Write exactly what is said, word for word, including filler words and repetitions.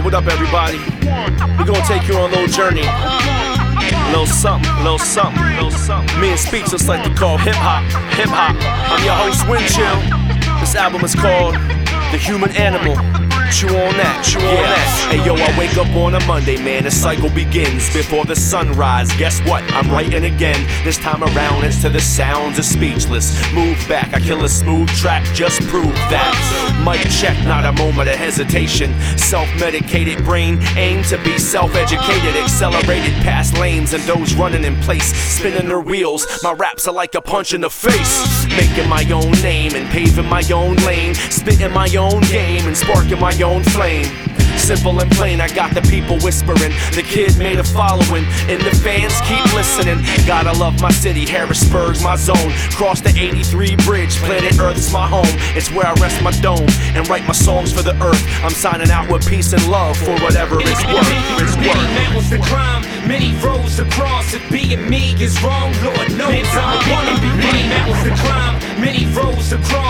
what up, everybody? We're gonna take you on a little journey. A little something, a little something, a little something. Me and Speechless like to call hip hop, hip hop. I'm your host, Windchill. This album is called The Human Animal. Chew on that, chew on yeah. that. Hey yo, I wake up on a Monday, man, the cycle begins before the sunrise. Guess what? I'm writing again. This time around it's to the sounds of Speechless. Move back, I kill a smooth track, just prove that. Mic check, not a moment of hesitation. Self-medicated brain, aim to be self-educated. Accelerated past lanes and those running in place, spinning their wheels. My raps are like a punch in the face. Making my own name and paving my own lane. Spitting my own game and sparking my own flame. Simple and plain, I got the people whispering. The kid made a following, and the fans keep listening. Gotta love my city, Harrisburg's my zone. Cross the eighty-three bridge, planet Earth's my home. It's where I rest my dome and write my songs for the earth. I'm signing out with peace and love for whatever it's worth. It's worth. Many mountains to climb, many roads to cross. If being me is wrong, Lord knows I wanna be. Many mountains to climb, many roads to cross.